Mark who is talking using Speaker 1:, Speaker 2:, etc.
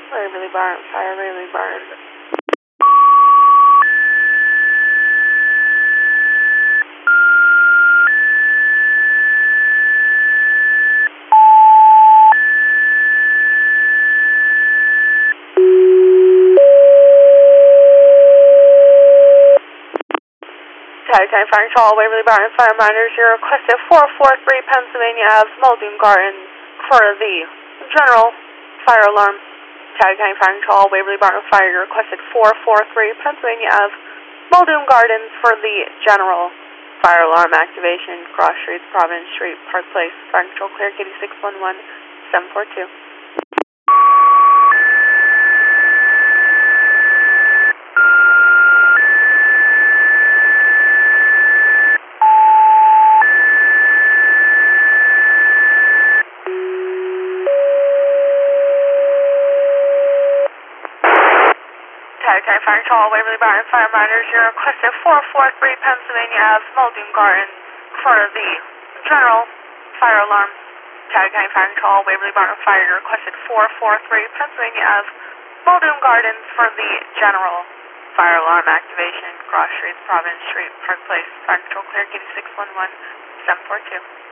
Speaker 1: Waverly Barn, Fire Waverly Barn. County Fire Control, Waverly Barn, Fire Miners, you're requested 443 Pennsylvania Ave, Muldoon Gardens for the general fire alarm. County Fire Control, Waverly Barn Fire, you're requested 443 Pennsylvania Ave, Muldoon Gardens for the general fire alarm activation. Cross Streets, Providence Street, Park Place. Fire Control clear, Katie 611742. County Fire Control, Waverly Barn Fire Miners, you're requested 443 Pennsylvania Ave, Muldoon Gardens for the general fire alarm. County Fire Control, Waverly Barn Fire, you're requested 443 Pennsylvania Ave, Muldoon Gardens for the general fire alarm activation. Cross Streets, Providence Street, Park Place. Fire Control clear, Katie 611742.